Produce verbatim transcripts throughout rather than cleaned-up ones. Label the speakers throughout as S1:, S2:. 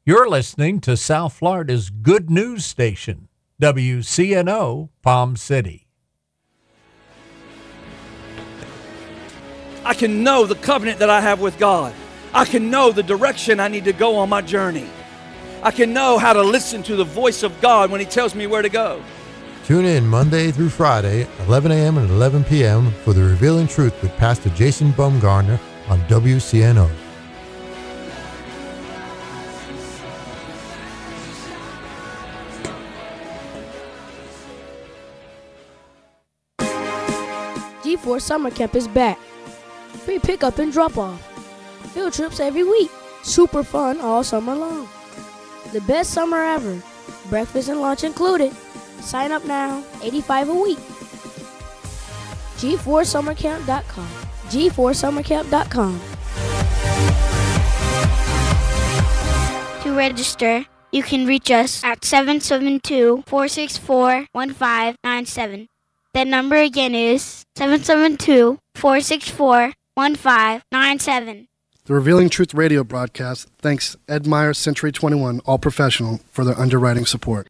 S1: You're listening to South Florida's good news station, W C N O Palm City.
S2: I can know the covenant that I have with God. I can know the direction I need to go on my journey. I can know how to listen to the voice of God when He tells me where to go.
S3: Tune in Monday through Friday, eleven a.m. and eleven p.m. for The Revealing Truth with Pastor Jason Baumgartner on W C N O.
S4: G four Summer Camp is back. Free pickup and drop-off. Field trips every week. Super fun all summer long. The best summer ever. Breakfast and lunch included. Sign up now, eighty-five dollars a week. G four summer camp dot com. G four summer camp dot com.
S5: To register, you can reach us at seven seven two, four six four, one five nine seven. That number again is seven seven two, four six four, one five nine seven.
S6: The Revealing Truth radio broadcast thanks Ed Meyer Century twenty-one All Professional for their underwriting support.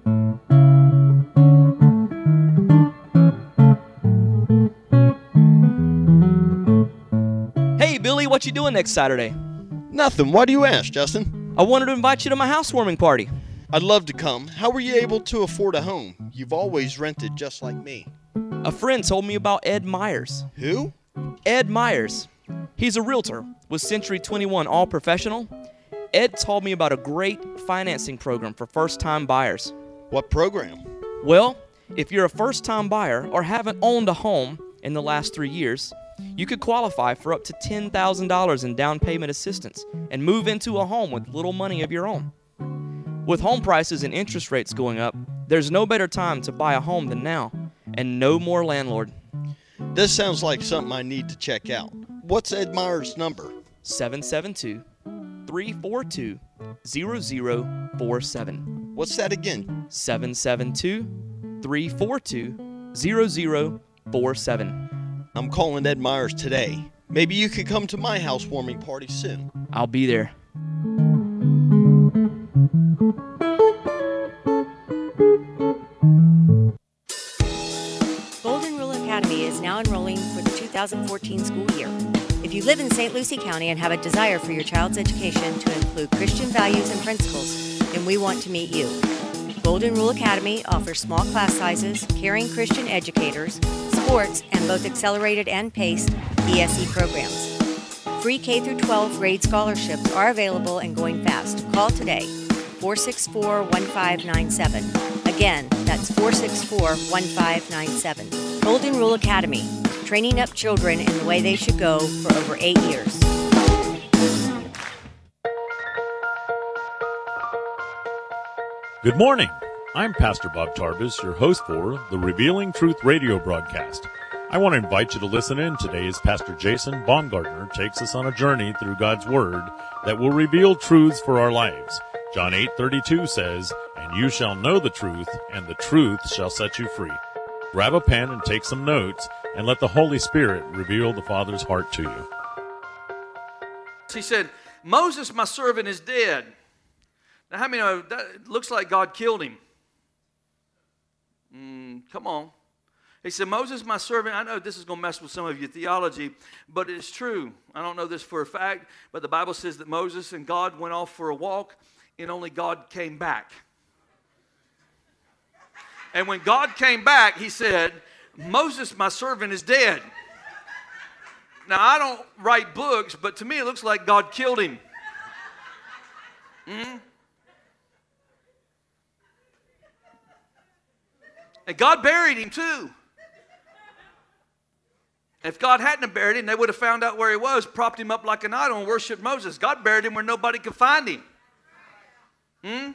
S2: Hey, Billy, what you doing next Saturday?
S7: Nothing. Why do you ask, Justin?
S2: I wanted to invite you to my housewarming party.
S7: I'd love to come. How were you able to afford a home? You've always rented just like me.
S2: A friend told me about Ed Myers.
S7: Who?
S2: Ed Myers. He's a realtor with Century twenty-one All Professional. Ed told me about a great financing program for first-time buyers.
S7: What program?
S2: Well, if you're a first-time buyer or haven't owned a home in the last three years, you could qualify for up to ten thousand dollars in down payment assistance and move into a home with little money of your own. With home prices and interest rates going up, there's no better time to buy a home than now, and no more landlord.
S7: This sounds like something I need to check out. What's Ed Meyer's number?
S2: seven seven two, three four two, zero zero four seven.
S7: What's that again?
S2: seven seven two, three four two, zero zero four seven.
S7: I'm calling Ed Myers today. Maybe you could come to my housewarming party soon.
S2: I'll be there.
S8: Golden Rule Academy is now enrolling for the two thousand fourteen school year. If you live in Saint Lucie County and have a desire for your child's education to include Christian values and principles, then we want to meet you. Golden Rule Academy offers small class sizes, caring Christian educators, sports, and both accelerated and paced E S E programs. Free K through twelve grade scholarships are available and going fast. Call today, four six four, one five nine seven. Again, that's four six four, one five nine seven. Golden Rule Academy, training up children in the way they should go for over eight years.
S9: Good morning. I'm Pastor Bob Tarbus, your host for the Revealing Truth radio broadcast. I want to invite you to listen in today as Pastor Jason Baumgartner takes us on a journey through God's Word that will reveal truths for our lives. John eight thirty-two says, "And you shall know the truth, and the truth shall set you free." Grab a pen and take some notes, and let the Holy Spirit reveal the Father's heart to you.
S2: He said, Moses, my servant, is dead. Now, how many know that it looks like God killed him? Mm, come on. He said, Moses, my servant, I know this is going to mess with some of your theology, but it's true. I don't know this for a fact, but the Bible says that Moses and God went off for a walk, and only God came back. And when God came back, he said, Moses, my servant, is dead. Now, I don't write books, but to me it looks like God killed him. Mm-hmm. And God buried him too. If God hadn't have buried him, they would have found out where he was, propped him up like an idol, and worshiped Moses. God buried him where nobody could find him. Hmm?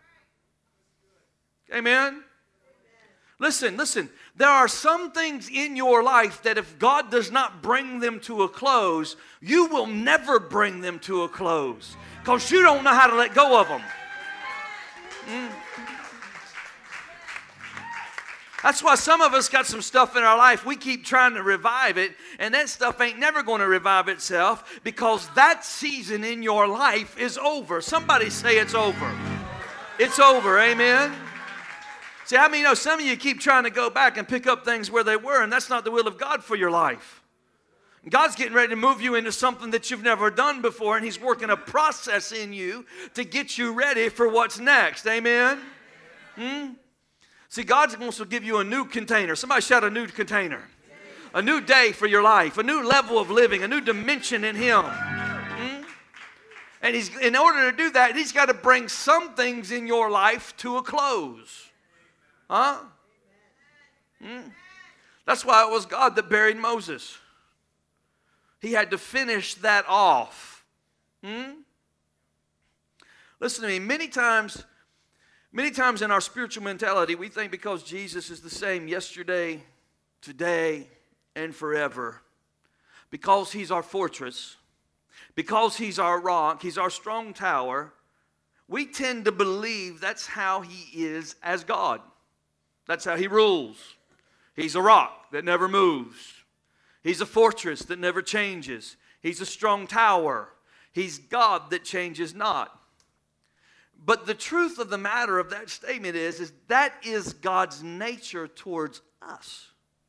S2: Amen? Listen, listen. There are some things in your life that if God does not bring them to a close, you will never bring them to a close because you don't know how to let go of them. Mm.
S10: That's why some of us got some stuff in our life. We keep trying to revive it, and that stuff ain't never going to revive itself because that season in your life is over. Somebody say it's over. It's over, amen? See, I mean, you know, some of you keep trying to go back and pick up things where they were, and that's not the will of God for your life. God's getting ready to move you into something that you've never done before, and He's working a process in you to get you ready for what's next, amen? Hmm? See, God wants to give you a new container. Somebody shout a new container. A new day for your life, a new level of living, a new dimension in Him. Hmm? And he's, in order to do that, He's got to bring some things in your life to a close. Huh? Hmm? That's why it was God that buried Moses. He had to finish that off. Hmm? Listen to me, many times... Many times in our spiritual mentality, we think because Jesus is the same yesterday, today, and forever, because He's our fortress, because He's our rock, He's our strong tower, we tend to believe that's how He is as God. That's how He rules. He's a rock that never moves. He's a fortress that never changes. He's a strong tower. He's God that changes not. But the truth of the matter of that statement is, is that is God's nature towards us.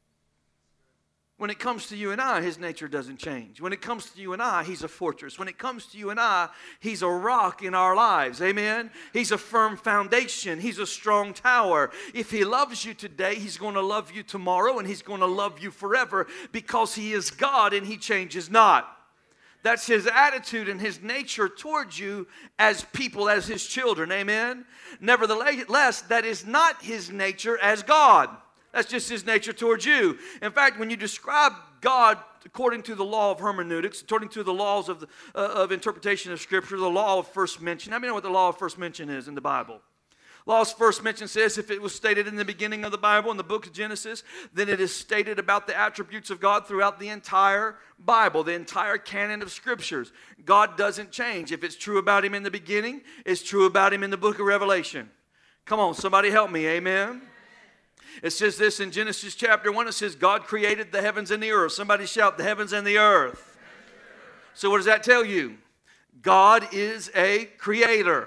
S10: When it comes to you and I, His nature doesn't change. When it comes to you and I, He's a fortress. When it comes to you and I, He's a rock in our lives. Amen? He's a firm foundation. He's a strong tower. If He loves you today, He's going to love you tomorrow, and He's going to love you forever because He is God and He changes not. That's His attitude and His nature towards you as people, as His children. Amen? Nevertheless, that is not His nature as God. That's just His nature towards you. In fact, when you describe God according to the law of hermeneutics, according to the laws of, the, uh, of interpretation of Scripture, the law of first mention. How many know what the law of first mention is in the Bible? Law's first mention says if it was stated in the beginning of the Bible, in the book of Genesis, then it is stated about the attributes of God throughout the entire Bible, the entire canon of Scriptures. God doesn't change. If it's true about Him in the beginning, it's true about Him in the book of Revelation. Come on, somebody help me, amen? It says this in Genesis chapter one, it says God created the heavens and the earth. Somebody shout the heavens and the earth. So what does that tell you? God is a creator.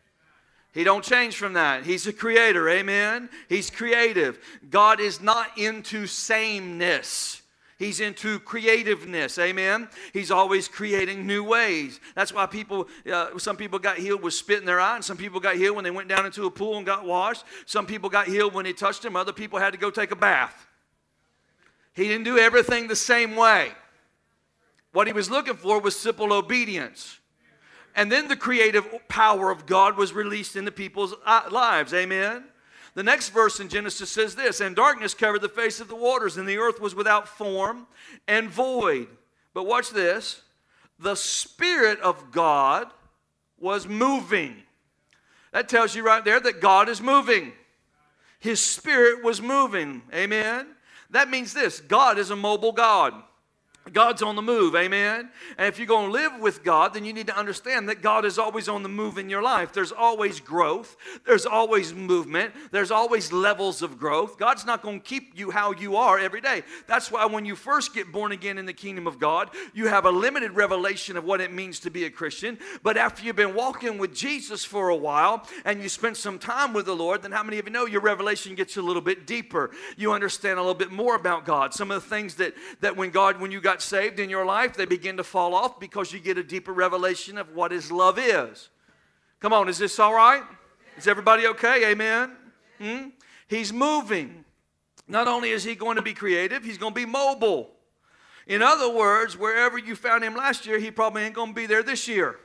S10: He don't change from that. He's a creator, amen? He's creative. God is not into sameness. He's into creativeness, amen? He's always creating new ways. That's why people, uh, some people got healed with spit in their eye, and some people got healed when they went down into a pool and got washed. Some people got healed when He touched them. Other people had to go take a bath. He didn't do everything the same way. What He was looking for was simple obedience. And then the creative power of God was released into people's lives. Amen? The next verse in Genesis says this, and darkness covered the face of the waters, and the earth was without form and void. But watch this. The Spirit of God was moving. That tells you right there that God is moving. His Spirit was moving. Amen? That means this. God is a mobile God. God's on the move, amen? And if you're going to live with God, then you need to understand that God is always on the move in your life. There's always growth. There's always movement. There's always levels of growth. God's not going to keep you how you are every day. That's why when you first get born again in the kingdom of God, you have a limited revelation of what it means to be a Christian. But after you've been walking with Jesus for a while and you spend some time with the Lord, then how many of you know your revelation gets a little bit deeper? You understand a little bit more about God. Some of the things that, that when God, when you got saved in your life, they begin to fall off because you get a deeper revelation of what His love is. Come on, is this all right? Is everybody okay? Amen? Hmm? He's moving. Not only is He going to be creative, He's going to be mobile. In other words, wherever you found Him last year, He probably ain't going to be there this year.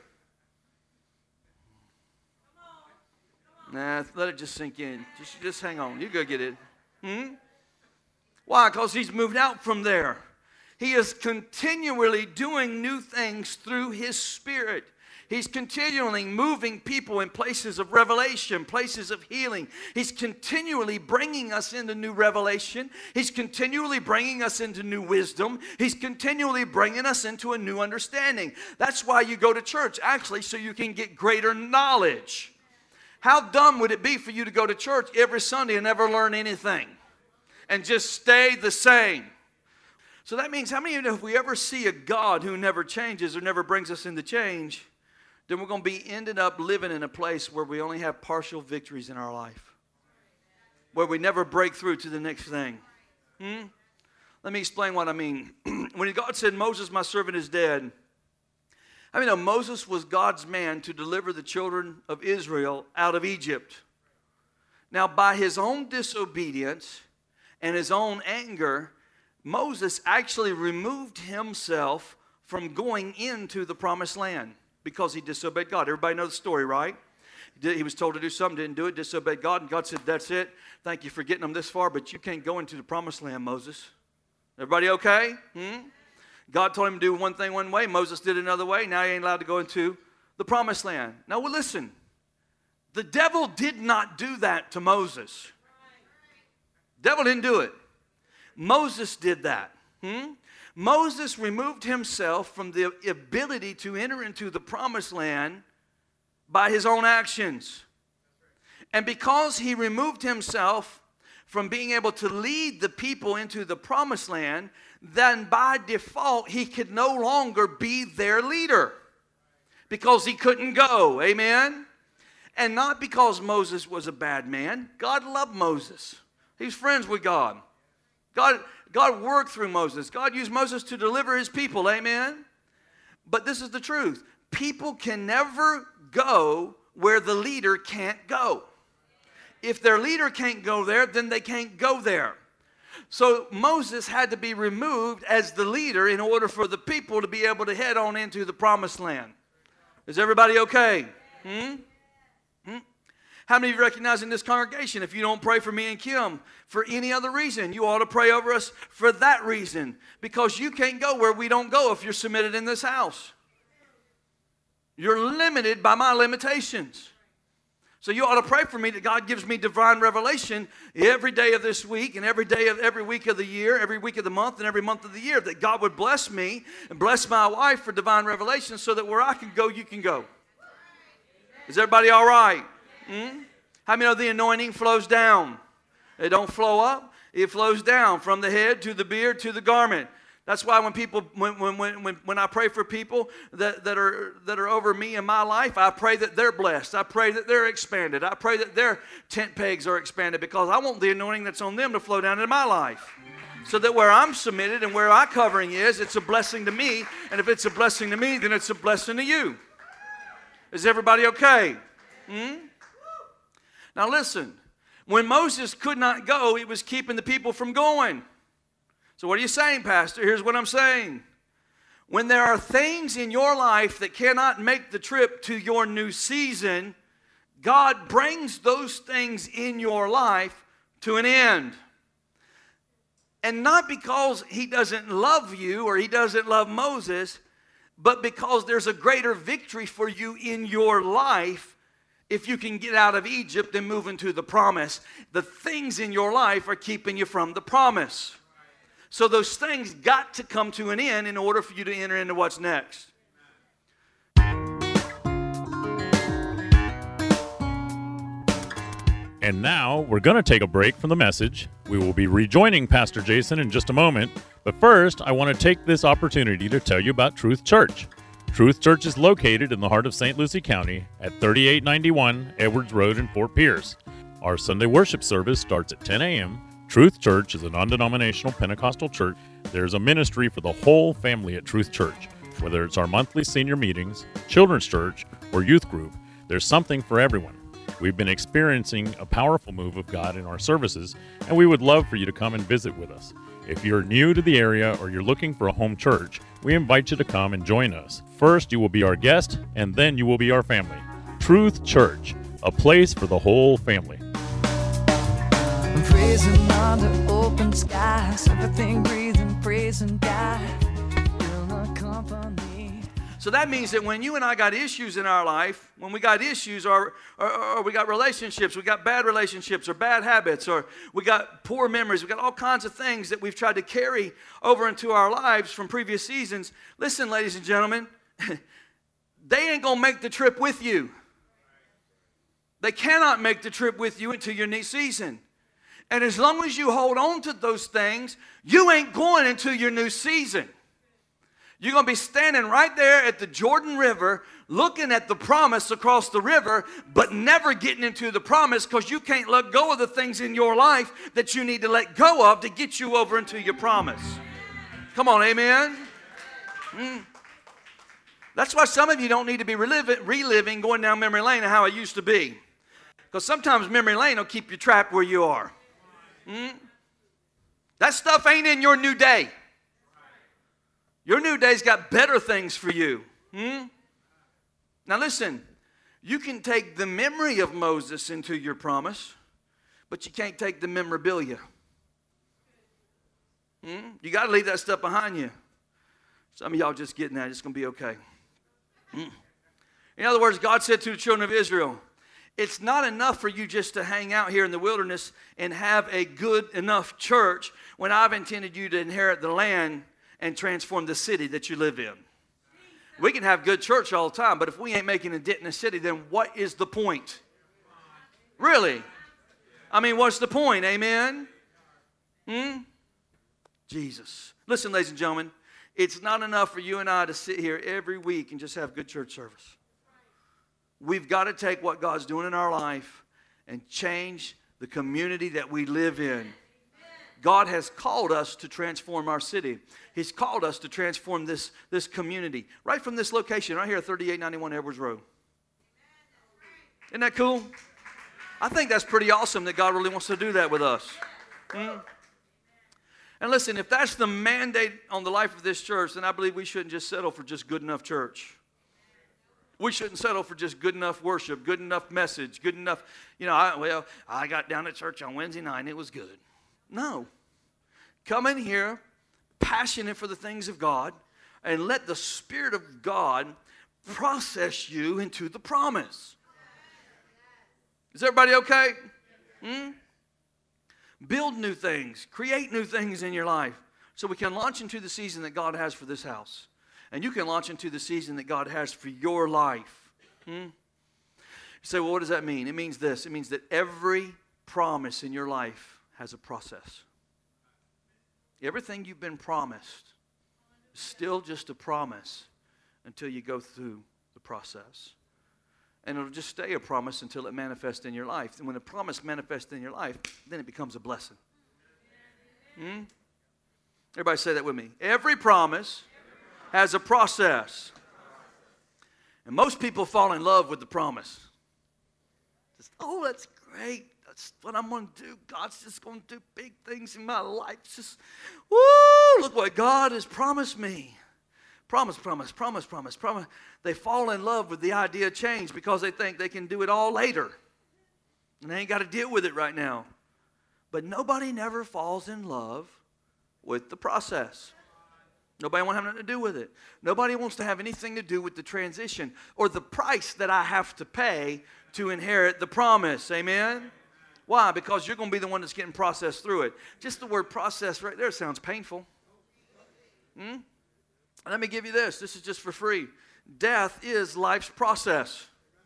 S10: Nah, let it just sink in. Just, just hang on. You go get it. Hmm? Why? Because He's moved out from there. He is continually doing new things through His Spirit. He's continually moving people in places of revelation, places of healing. He's continually bringing us into new revelation. He's continually bringing us into new wisdom. He's continually bringing us into a new understanding. That's why you go to church, actually, so you can get greater knowledge. How dumb would it be for you to go to church every Sunday and never learn anything? and just stay the same. So that means, how many of you know if we ever see a God who never changes or never brings us into change, then we're going to be ended up living in a place where we only have partial victories in our life, where we never break through to the next thing. Hmm? Let me explain what I mean. When God said, Moses, my servant, is dead, I mean, no, Moses was God's man to deliver the children of Israel out of Egypt. Now, by his own disobedience and his own anger, Moses actually removed himself from going into the promised land because he disobeyed God. Everybody knows the story, right? He was told to do something, didn't do it, disobeyed God, and God said, that's it. Thank you for getting them this far, but you can't go into the promised land, Moses. Everybody okay? Hmm? God told him to do one thing one way. Moses did another way. Now he ain't allowed to go into the promised land. Now, well, listen. The devil did not do that to Moses. Devil didn't do it. Moses did that. Hmm? Moses removed himself from the ability to enter into the promised land by his own actions. And because he removed himself from being able to lead the people into the promised land, then by default he could no longer be their leader because he couldn't go. Amen? And not because Moses was a bad man. God loved Moses. He was friends with God. God, God worked through Moses. God used Moses to deliver his people. Amen? But this is the truth. People can never go where the leader can't go. If their leader can't go there, then they can't go there. So Moses had to be removed as the leader in order for the people to be able to head on into the promised land. Is everybody okay? Hmm? Hmm? How many of you recognize in this congregation, if you don't pray for me and Kim for any other reason, you ought to pray over us for that reason? Because you can't go where we don't go if you're submitted in this house. You're limited by my limitations. So you ought to pray for me that God gives me divine revelation every day of this week and every day of every week of the year, every week of the month and every month of the year, that God would bless me and bless my wife for divine revelation so that where I can go, you can go. Is everybody all right? Hmm? How many know the anointing flows down? It don't flow up. It flows down from the head to the beard to the garment. That's why when people, when, when, when, when I pray for people that, that, are, that are over me in my life, I pray that they're blessed. I pray that they're expanded. I pray that their tent pegs are expanded because I want the anointing that's on them to flow down into my life. So that where I'm submitted and where our covering is, it's a blessing to me. And if it's a blessing to me, then it's a blessing to you. Is everybody okay? Hmm? Now listen, when Moses could not go, he was keeping the people from going. So what are you saying, Pastor? Here's what I'm saying. When there are things in your life that cannot make the trip to your new season, God brings those things in your life to an end. And not because he doesn't love you or he doesn't love Moses, but because there's a greater victory for you in your life if you can get out of Egypt and move into the promise. The things in your life are keeping you from the promise. So those things got to come to an end in order for you to enter into what's next.
S9: And now we're going to take a break from the message. We will be rejoining Pastor Jason in just a moment. But first, I want to take this opportunity to tell you about Truth Church. Truth Church is located in the heart of Saint Lucie County at thirty-eight ninety-one Edwards Road in Fort Pierce. Our Sunday worship service starts at ten a.m. Truth Church is a non-denominational Pentecostal church. There's a ministry for the whole family at Truth Church. Whether it's our monthly senior meetings, children's church, or youth group, there's something for everyone. We've been experiencing a powerful move of God in our services, and we would love for you to come and visit with us. If you're new to the area or you're looking for a home church, we invite you to come and join us. First, you will be our guest, and then you will be our family. Truth Church, a place for the whole family.
S11: I'm praising under open skies, everything breathing, praising God.
S10: So that means that when you and I got issues in our life, when we got issues or, or, or we got relationships, we got bad relationships or bad habits, or we got poor memories, we got all kinds of things that we've tried to carry over into our lives from previous seasons. Listen, ladies and gentlemen, they ain't going to make the trip with you. They cannot make the trip with you into your new season. And as long as you hold on to those things, you ain't going into your new season. You're going to be standing right there at the Jordan River looking at the promise across the river, but never getting into the promise because you can't let go of the things in your life that you need to let go of to get you over into your promise. Come on, amen? Mm. That's why some of you don't need to be reliving, reliving going down memory lane and how it used to be. Because sometimes memory lane will keep you trapped where you are. Mm. That stuff ain't in your new day. Your new day's got better things for you. Hmm? Now listen, you can take the memory of Moses into your promise, but you can't take the memorabilia. Hmm? You got to leave that stuff behind you. Some of y'all just getting that. It's going to be okay. Hmm? In other words, God said to the children of Israel, it's not enough for you just to hang out here in the wilderness and have a good enough church when I've intended you to inherit the land and transform the city that you live in. We can have good church all the time, but if we ain't making a dent in the city, then what is the point? Really? I mean, what's the point? Amen? Hmm? Jesus. Listen, ladies and gentlemen, it's not enough for you and I to sit here every week and just have good church service. We've got to take what God's doing in our life and change the community that we live in. God has called us to transform our city. He's called us to transform this, this community. Right from this location, right here at thirty-eight ninety-one Edwards Road. Isn't that cool? I think that's pretty awesome that God really wants to do that with us. Mm. And listen, if that's the mandate on the life of this church, then I believe we shouldn't just settle for just good enough church. We shouldn't settle for just good enough worship, good enough message, good enough, you know, I, well, I got down to church on Wednesday night and it was good. No. Come in here passionate for the things of God and let the Spirit of God process you into the promise. Is everybody okay? Hmm? Build new things. Create new things in your life so we can launch into the season that God has for this house. And you can launch into the season that God has for your life. Hmm? You say, well, what does that mean? It means this. It means that every promise in your life has a process. Everything you've been promised is still just a promise until you go through the process. And it'll just stay a promise until it manifests in your life. And when a promise manifests in your life, then it becomes a blessing. Hmm? Everybody say that with me. Every promise has a process. And most people fall in love with the promise. Just, oh, that's great. That's what I'm going to do. God's just going to do big things in my life. Just, woo, look what God has promised me. Promise, promise, promise, promise, promise. They fall in love with the idea of change because they think they can do it all later. And they ain't got to deal with it right now. But nobody never falls in love with the process. Nobody wants to have nothing to do with it. Nobody wants to have anything to do with the transition or the price that I have to pay to inherit the promise. Amen? Why? Because you're going to be the one that's getting processed through it. Just the word process right there sounds painful. Hmm? Let me give you this. This is just for free. Death is life's process.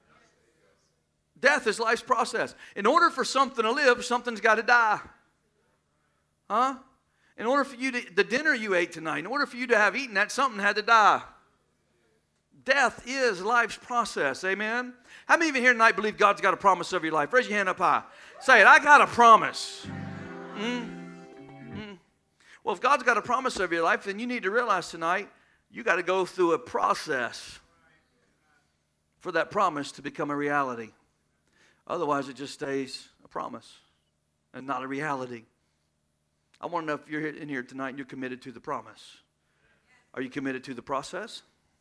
S10: Death is life's process. In order for something to live, something's got to die. Huh? In order for you to, the dinner you ate tonight, in order for you to have eaten that, something had to die. Death is life's process. Amen? How many of you here tonight believe God's got a promise over your life? Raise your hand up high. Say it. I got a promise. Mm? Mm. Well, if God's got a promise over your life, then you need to realize tonight you got to go through a process for that promise to become a reality. Otherwise, it just stays a promise and not a reality. I want to know if you're in here tonight and you're committed to the promise. Are you committed to the process?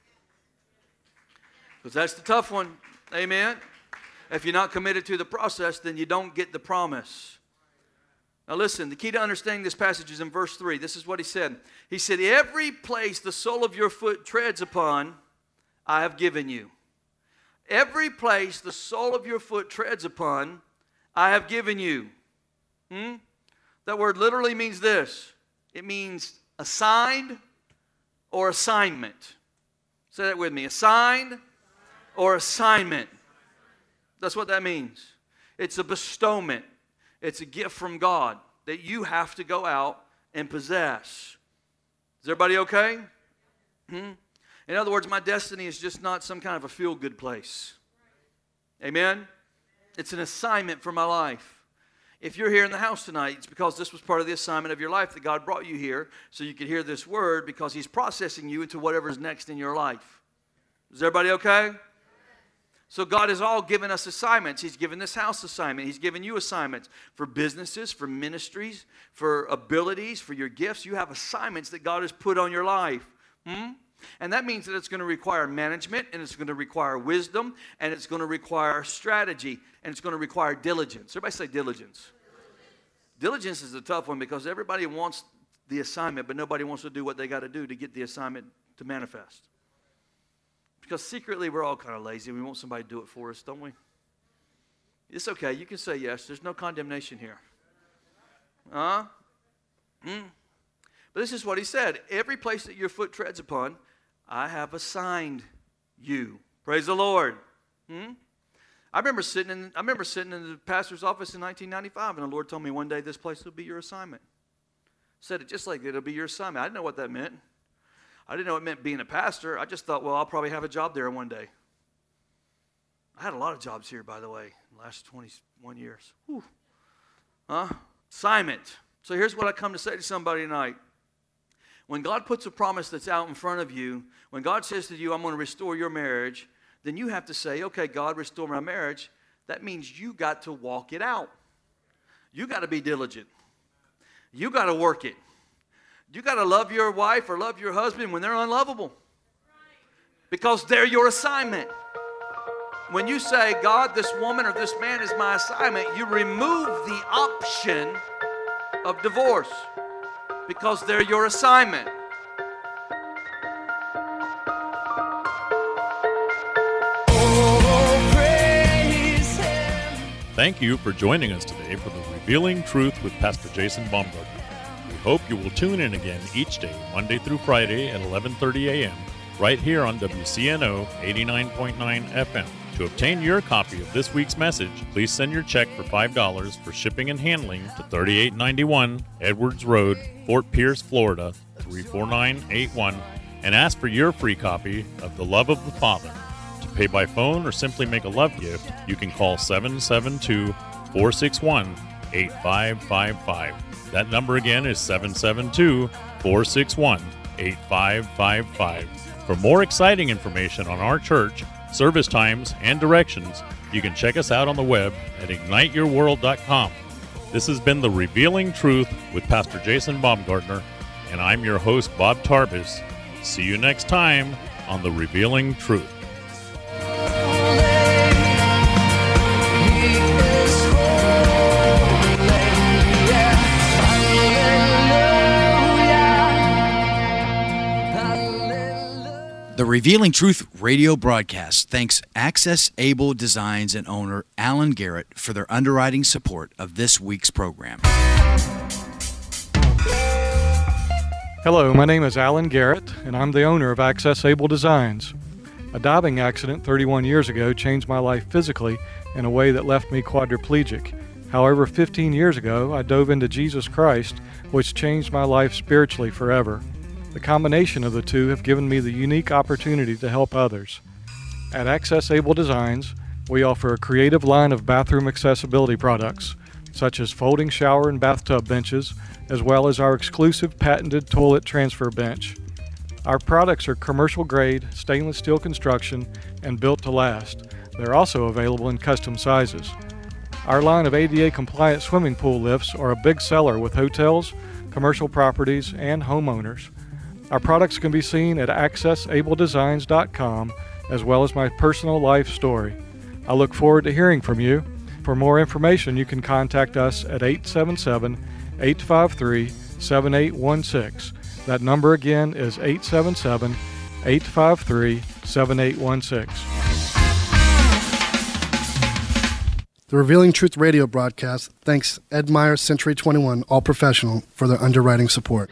S10: Because that's the tough one. Amen? If you're not committed to the process, then you don't get the promise. Now listen, the key to understanding this passage is in verse three. This is what he said. He said, every place the sole of your foot treads upon, I have given you. Every place the sole of your foot treads upon, I have given you. Hmm? That word literally means this. It means assigned or assignment. Say that with me. Assigned or assignment. That's what that means. It's a bestowment. It's a gift from God that you have to go out and possess. Is everybody okay? Hmm? In other words, my destiny is just not some kind of a feel-good place. Amen? It's an assignment for my life. If you're here in the house tonight, it's because this was part of the assignment of your life that God brought you here so you could hear this word because He's processing you into whatever's next in your life. Is everybody okay? So God has all given us assignments. He's given this house assignment. He's given you assignments for businesses, for ministries, for abilities, for your gifts. You have assignments that God has put on your life. Hmm? And that means that it's going to require management, and it's going to require wisdom, and it's going to require strategy, and it's going to require diligence. Everybody say diligence. Diligence, diligence is a tough one because everybody wants the assignment, but nobody wants to do what they got to do to get the assignment to manifest. Because secretly we're all kind of lazy. We want somebody to do it for us, don't we? It's okay. You can say yes. There's no condemnation here. Huh? Hmm. But this is what He said. Every place that your foot treads upon, I have assigned you. Praise the Lord. Hmm? I remember sitting in I remember sitting in the pastor's office in nineteen ninety-five, and the Lord told me one day, this place will be your assignment. Said it just like it'll be your assignment. I didn't know what that meant. I didn't know it meant being a pastor. I just thought, well, I'll probably have a job there one day. I had a lot of jobs here, by the way, in the last twenty-one years. Whew. Huh? Assignment. So here's what I come to say to somebody tonight. When God puts a promise that's out in front of you, when God says to you, I'm going to restore your marriage, then you have to say, okay, God, restore my marriage. That means you got to walk it out. You got to be diligent. You got to work it. You got to love your wife or love your husband when they're unlovable. Because they're your assignment. When you say, God, this woman or this man is my assignment, you remove the option of divorce. Because they're your assignment.
S9: Thank you for joining us today for the Revealing Truth with Pastor Jason Baumgartner. We hope you will tune in again each day, Monday through Friday at eleven thirty a.m., right here on W C N O eighty-nine point nine F M. To obtain your copy of this week's message, please send your check for five dollars for shipping and handling to thirty-eight ninety-one Edwards Road, Fort Pierce, Florida, three four nine eight one, and ask for your free copy of The Love of the Father. To pay by phone or simply make a love gift, you can call seven seven two, four six one, eight five five five. That number again is seven seven two, four six one, eight five five five. For more exciting information on our church, service times, and directions, you can check us out on the web at ignite your world dot com. This has been The Revealing Truth with Pastor Jason Baumgartner, and I'm your host, Bob Tarbis. See you next time on The Revealing Truth.
S12: The Revealing Truth radio broadcast thanks Access Able Designs and owner Alan Garrett for their underwriting support of this week's program.
S13: Hello, my name is Alan Garrett, and I'm the owner of Access Able Designs. A diving accident thirty-one years ago changed my life physically in a way that left me quadriplegic. However, fifteen years ago, I dove into Jesus Christ, which changed my life spiritually forever. The combination of the two have given me the unique opportunity to help others. At Access Able Designs, we offer a creative line of bathroom accessibility products, such as folding shower and bathtub benches, as well as our exclusive patented toilet transfer bench. Our products are commercial grade, stainless steel construction, and built to last. They're also available in custom sizes. Our line of A D A compliant swimming pool lifts are a big seller with hotels, commercial properties, and homeowners. Our products can be seen at access able designs dot com, as well as my personal life story. I look forward to hearing from you. For more information, you can contact us at eight seven seven, eight five three, seven eight one six. That number again is eight seven seven, eight five three, seven eight one six.
S6: The Revealing Truth radio broadcast thanks Ed Meyer Century twenty-one All Professional for their underwriting support.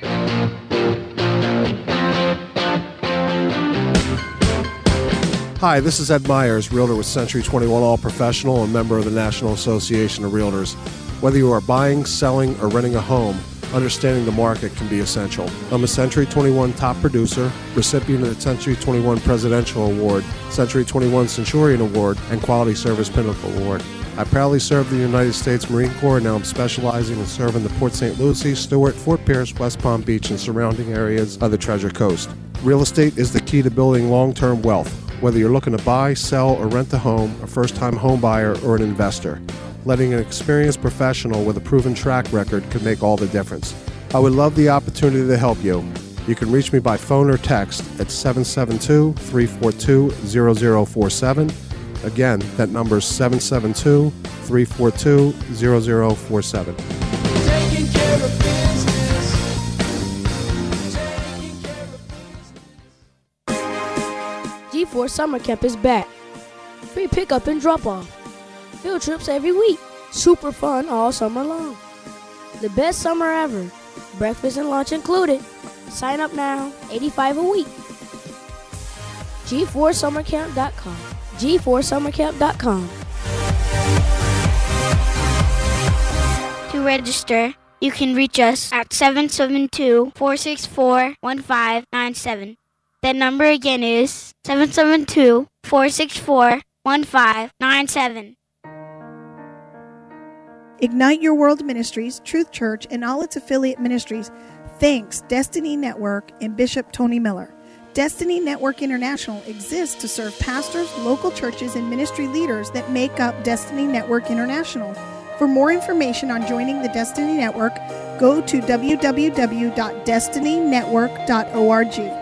S14: Hi, this is Ed Myers, Realtor with Century twenty-one All Professional and member of the National Association of Realtors. Whether you are buying, selling, or renting a home, understanding the market can be essential. I'm a Century twenty-one top producer, recipient of the Century twenty-one Presidential Award, Century twenty-one Centurion Award, and Quality Service Pinnacle Award. I proudly served the United States Marine Corps, and now I'm specializing in serving the Port Saint Lucie, Stewart, Fort Pierce, West Palm Beach, and surrounding areas of the Treasure Coast. Real estate is the key to building long-term wealth, whether you're looking to buy, sell, or rent a home, a first-time home buyer, or an investor. Letting an experienced professional with a proven track record can make all the difference. I would love the opportunity to help you. You can reach me by phone or text at seven seven two, three four two, zero zero four seven. Again, that number is seven seven two, three four two, zero zero four seven.
S11: Taking care of business.
S4: G Force Summer Camp is back. Free pickup and drop off. Field trips every week. Super fun all summer long. The best summer ever. Breakfast and lunch included. Sign up now. eighty-five dollars a week. G four summer camp dot com. G four summer camp dot com.
S5: To register, you can reach us at seven seven two, four six four, one five nine seven. That number again is seven seven two, four six four, one five nine seven.
S15: Ignite Your World Ministries, Truth Church, and all its affiliate ministries thanks Destiny Network and Bishop Tony Miller. Destiny Network International exists to serve pastors, local churches, and ministry leaders that make up Destiny Network International. For more information on joining the Destiny Network, go to w w w dot destiny network dot org.